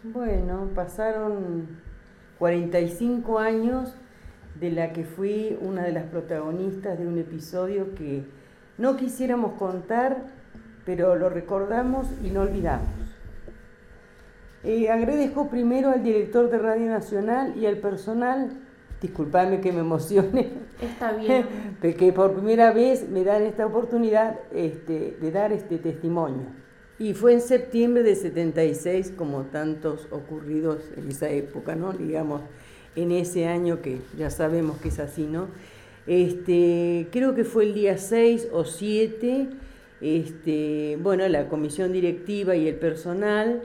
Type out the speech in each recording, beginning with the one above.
Bueno, pasaron 45 años de la que fui una de las protagonistas de un episodio que no quisiéramos contar, pero lo recordamos y no olvidamos. Agradezco primero al director de Radio Nacional y al personal, disculpame que me emocione, Está bien. que por primera vez me dan esta oportunidad de dar este testimonio. Y fue en septiembre de 76, como tantos ocurridos en esa época, ¿no? Digamos, en ese año que ya sabemos que es así, ¿no? Creo que fue el día 6 o 7, bueno, la comisión directiva y el personal,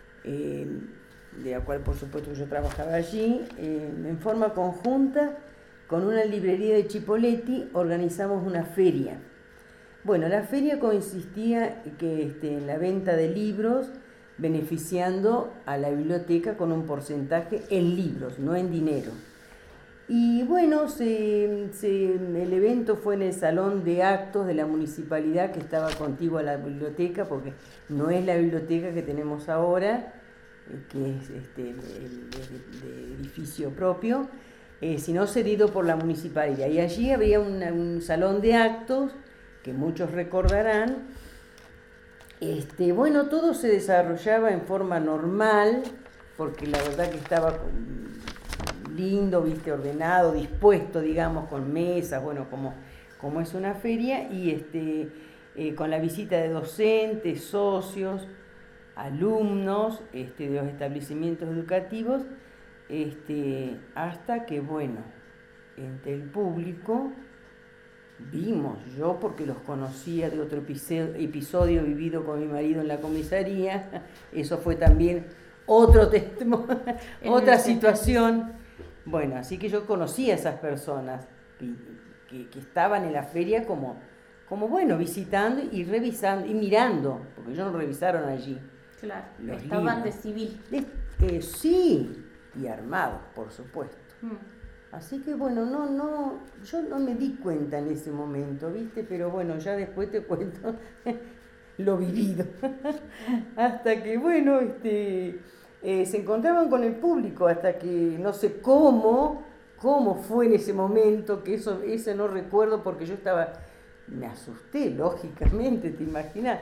de la cual por supuesto yo trabajaba allí, en forma conjunta con una librería de Chipoleti organizamos una feria. Bueno, la feria consistía en la venta de libros, beneficiando a la biblioteca con un porcentaje en libros, no en dinero. Y bueno, el evento fue en el salón de actos de la municipalidad que estaba contigua a la biblioteca, porque no es la biblioteca que tenemos ahora, que es el edificio propio, sino cedido por la municipalidad. Y allí había un salón de actos que muchos recordarán. Bueno, todo se desarrollaba en forma normal, porque la verdad que estaba lindo, ordenado, dispuesto, digamos, con mesas, bueno, como es una feria, y con la visita de docentes, socios, alumnos de los establecimientos educativos, hasta que, bueno, entre el público vimos, yo porque los conocía de otro episodio vivido con mi marido en la comisaría, eso fue también otro testimonio, otra situación. Bueno, así que yo conocía a esas personas que estaban en la feria como bueno, visitando y revisando y mirando, porque ellos no revisaron allí. Claro, estaban de civil. Sí, y armados, por supuesto. Así que bueno, yo no me di cuenta en ese momento, ¿viste? Pero bueno, ya después te cuento lo vivido. Hasta que bueno, se encontraban con el público, hasta que no sé cómo fue en ese momento, que ese no recuerdo porque yo me asusté, lógicamente, te imaginas.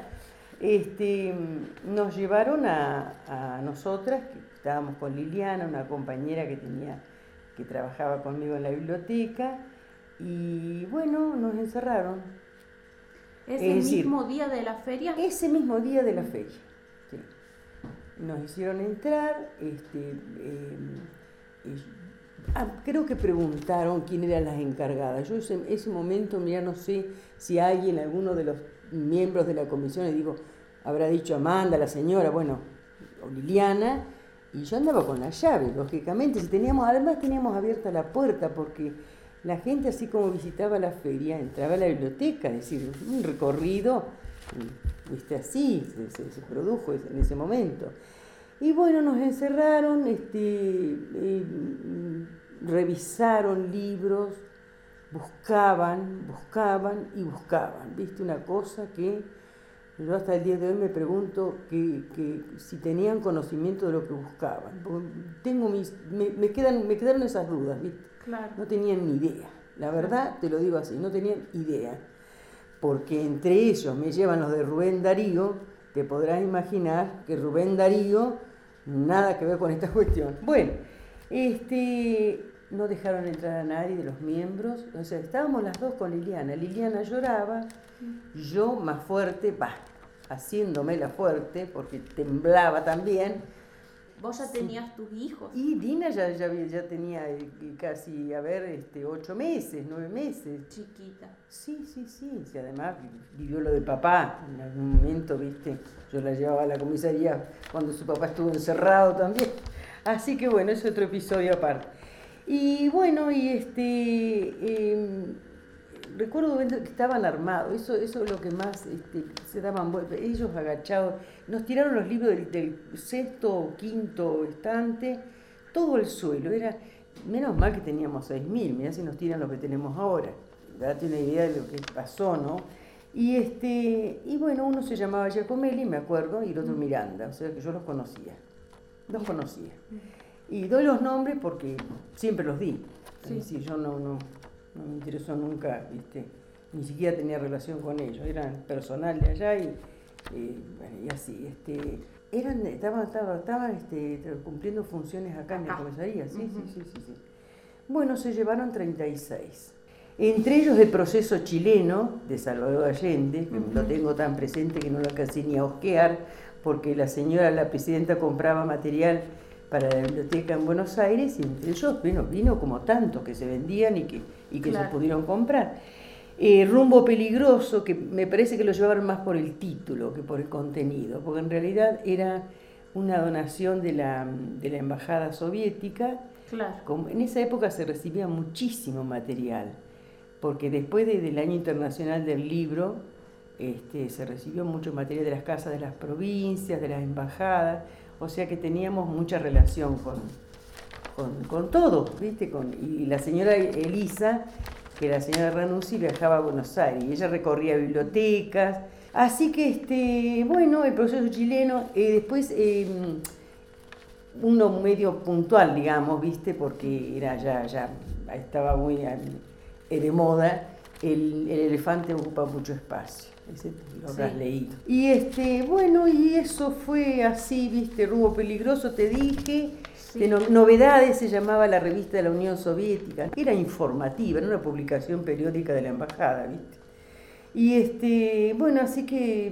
Nos llevaron a nosotras, que estábamos con Liliana, una compañera que trabajaba conmigo en la biblioteca, y bueno, nos encerraron. ¿Ese mismo día de la feria? Ese mismo día de la feria, sí. Nos hicieron entrar, creo que preguntaron quién eran las encargadas. Yo ese momento, mira, no sé si alguno de los miembros de la comisión, le digo, habrá dicho Amanda, la señora, bueno, o Liliana, y yo andaba con la llave, lógicamente. Además teníamos abierta la puerta, porque la gente, así como visitaba la feria, entraba a la biblioteca, es decir, un recorrido, así se produjo en ese momento. Y bueno, nos encerraron, revisaron libros, buscaban, ¿viste? Una cosa que yo hasta el día de hoy me pregunto que si tenían conocimiento de lo que buscaban. Me quedaron esas dudas, ¿viste? Claro. No tenían ni idea. La verdad, te lo digo así, no tenían idea. Porque entre ellos me llevan los de Rubén Darío, te podrás imaginar que Rubén Darío, nada que ver con esta cuestión. Bueno, no dejaron entrar a nadie de los miembros, o sea, estábamos las dos con Liliana. Liliana lloraba, yo más fuerte, haciéndome la fuerte, porque temblaba también. ¿Vos ya tenías tus hijos? Y Dina ya tenía casi, 8 meses, 9 meses. Chiquita. Sí, además vivió lo de papá, en algún momento, ¿viste? Yo la llevaba a la comisaría cuando su papá estuvo encerrado también. Así que bueno, es otro episodio aparte. Y bueno, recuerdo que estaban armados, eso es lo que más se daban vueltas, ellos agachados, nos tiraron los libros del sexto o quinto estante, todo el suelo, menos mal que teníamos 6.000, mirá si nos tiran lo que tenemos ahora, date una idea de lo que pasó, ¿no? Y bueno, uno se llamaba Giacomelli, me acuerdo, y el otro Miranda, o sea que yo los conocía. los conocía. Y doy los nombres porque siempre los di. Es decir, yo no me interesó nunca, ¿viste? Ni siquiera tenía relación con ellos, eran personal de allá y así. Estaban cumpliendo funciones acá en la comisaría, sí. Bueno, se llevaron 36. Entre ellos el proceso chileno de Salvador Allende, que lo tengo tan presente que no lo alcancé ni a osquear, porque la presidenta compraba material para la biblioteca en Buenos Aires, y entre ellos vino como tantos que se vendían y que se pudieron comprar. Rumbo Peligroso, que me parece que lo llevaron más por el título que por el contenido, porque en realidad era una donación de la embajada soviética. Claro. En esa época se recibía muchísimo material, porque después del Año Internacional del Libro se recibió mucho material de las casas de las provincias, de las embajadas, o sea que teníamos mucha relación con todo, ¿viste? Y la señora Elisa, que la señora Ranuzzi, viajaba a Buenos Aires y ella recorría bibliotecas, así que el proceso chileno, después uno medio puntual, digamos, ¿viste? Porque era ya estaba muy de moda, el elefante ocupa mucho espacio, ese lo habrás leído. Y y eso fue así, ¿viste? Rumbo Peligroso, te dije. De Novedades se llamaba la revista de la Unión Soviética, era informativa, era una publicación periódica de la embajada, ¿viste? Y así que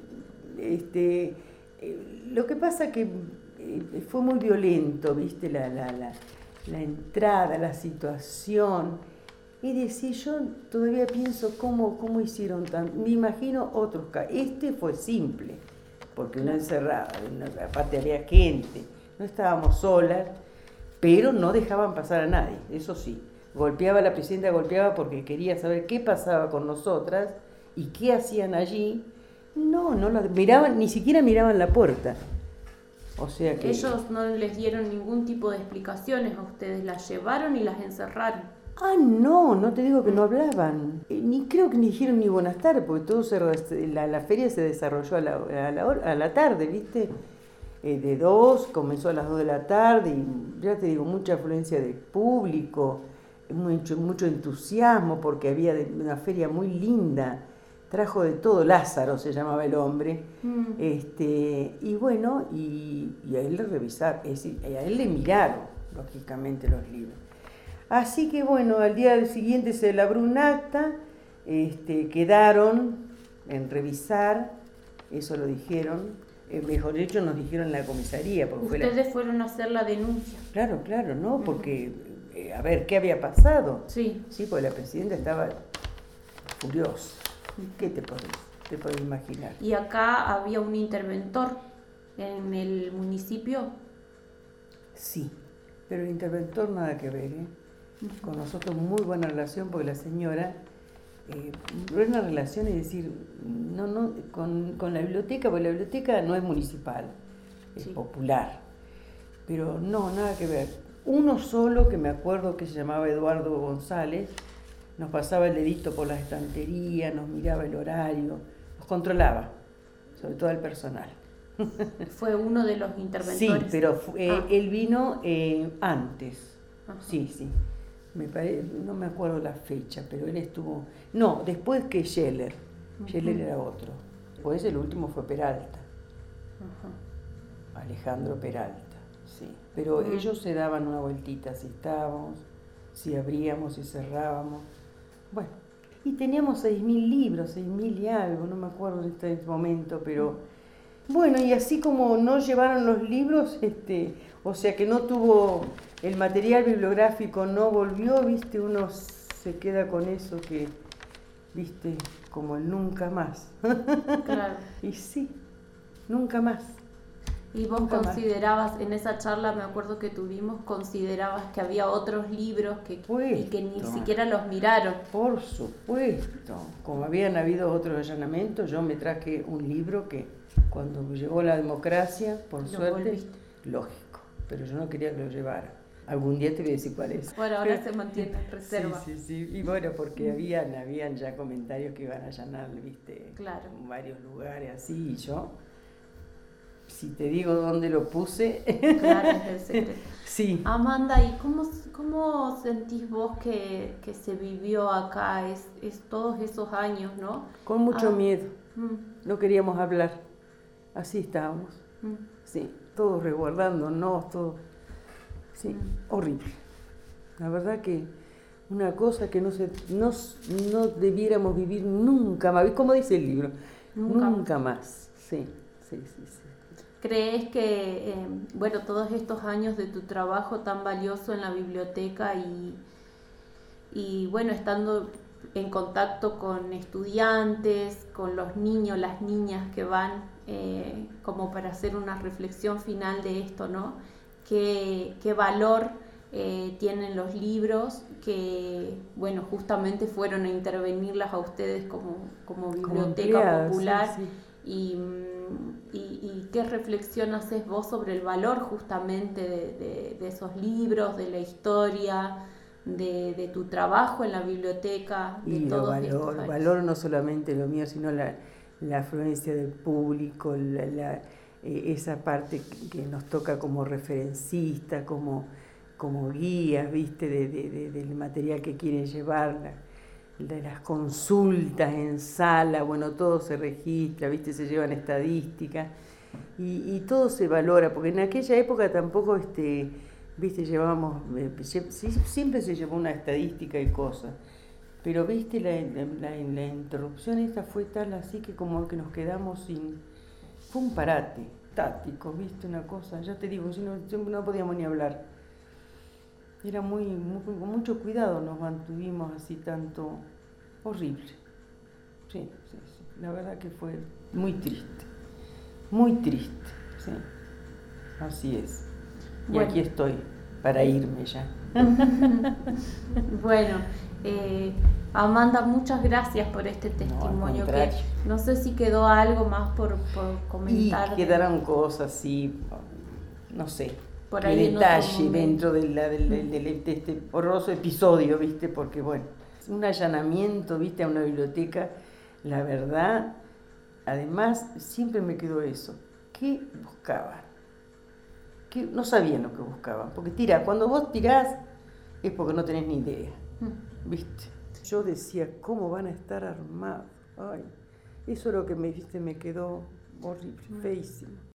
lo que pasa que fue muy violento, ¿viste? La entrada, la situación. Y decir, yo todavía pienso cómo hicieron tan. Me imagino otros casos. Fue simple, porque una encerrada, aparte había gente. No estábamos solas, pero no dejaban pasar a nadie, eso sí. La presidenta golpeaba porque quería saber qué pasaba con nosotras y qué hacían allí. No miraban, ni siquiera miraban la puerta. O sea que ellos no les dieron ningún tipo de explicaciones a ustedes, las llevaron y las encerraron. No te digo que no hablaban. Creo que ni dijeron ni buenas tardes, porque la feria se desarrolló a la tarde, ¿viste? De 2, comenzó a las 2 de la tarde y ya te digo, mucha afluencia de público, mucho entusiasmo porque había una feria muy linda, trajo de todo, Lázaro se llamaba el hombre, y a él le revisaron, es decir, a él le miraron, lógicamente, los libros. Así que al día siguiente se elaboró un acta, quedaron en revisar, eso lo dijeron. Mejor dicho, nos dijeron en la comisaría. Porque ustedes fueron a hacer la denuncia. Claro, ¿no? Porque, a ver, ¿qué había pasado? Sí, porque la presidenta estaba furiosa. ¿Qué te puedes imaginar? ¿Y acá había un interventor en el municipio? Sí, pero el interventor nada que ver, Con nosotros muy buena relación, porque la señora... una relación, es decir, con la biblioteca, porque la biblioteca no es municipal, es popular, pero nada que ver. Uno solo, que me acuerdo que se llamaba Eduardo González, nos pasaba el dedito por las estanterías, nos miraba el horario, nos controlaba, sobre todo el personal. ¿Fue uno de los interventores? Sí, pero él vino antes. Ajá. Sí. No me acuerdo la fecha, pero él estuvo... No, después que Scheller. Scheller era otro. Después el último fue Peralta. Alejandro Peralta, sí. Pero ellos se daban una vueltita, si estábamos, si abríamos, si cerrábamos. Bueno, y teníamos 6.000 libros, 6.000 y algo, no me acuerdo en este momento, pero... Bueno, y así como no llevaron los libros, o sea que no tuvo... El material bibliográfico no volvió, ¿viste? Uno se queda con eso que, ¿viste? Como el nunca más. Claro. Y sí, nunca más. ¿Y vos considerabas, en esa charla, me acuerdo que tuvimos, considerabas que había otros libros y que ni siquiera los miraron? Por supuesto. Como habían habido otros allanamientos, yo me traje un libro que cuando llegó la democracia, por suerte, lógico, pero yo no quería que lo llevara. Algún día te voy a decir cuál es. Bueno, ahora se mantiene en reserva. Sí. Y bueno, porque habían ya comentarios que iban a allanar, ¿viste? Claro. En varios lugares así, y yo si te digo dónde lo puse... Claro, es el secreto. Sí. Amanda, ¿y cómo sentís vos que se vivió acá es todos esos años, no? Con mucho miedo. No queríamos hablar. Así estábamos. Sí, todos resguardándonos, todo. Sí, horrible. La verdad que una cosa que no debiéramos vivir nunca más. ¿Cómo dice el libro? Nunca más. Sí. ¿Crees que, todos estos años de tu trabajo tan valioso en la biblioteca y estando en contacto con estudiantes, con los niños, las niñas que van, como para hacer una reflexión final de esto, ¿no? ¿Qué valor tienen los libros que, justamente fueron a intervenirlas a ustedes como biblioteca popular? Sí. Y qué reflexión haces vos sobre el valor justamente de esos libros, de la historia, de tu trabajo en la biblioteca, de y todos valor no solamente lo mío, sino la afluencia del público, esa parte que nos toca como referencistas, como guías, ¿viste? Del material que quieren llevar, de las consultas en sala, todo se registra, ¿viste? Se llevan estadísticas y todo se valora, porque en aquella época tampoco, ¿viste? Llevábamos, siempre se llevó una estadística y cosas, pero, ¿viste? La interrupción esta fue tal así que como que nos quedamos fue un parate táctico, ¿viste? Una cosa, ya te digo, no podíamos ni hablar. Era con mucho cuidado nos mantuvimos así tanto, horrible. Sí. La verdad que fue muy triste, sí. Así es. Y aquí estoy, para irme ya. Amanda, muchas gracias por este testimonio. No sé si quedó algo más por comentar. Y quedaron cosas, sí, no sé. Por ahí detalle dentro de este horroroso episodio, ¿viste? Porque, un allanamiento, ¿viste? A una biblioteca, la verdad, además, siempre me quedó eso. ¿Qué buscaban? No sabían lo que buscaban. Porque cuando vos tirás, es porque no tenés ni idea, ¿viste? Yo decía, ¿cómo van a estar armados? Ay, eso es lo que me quedó horrible, feísimo.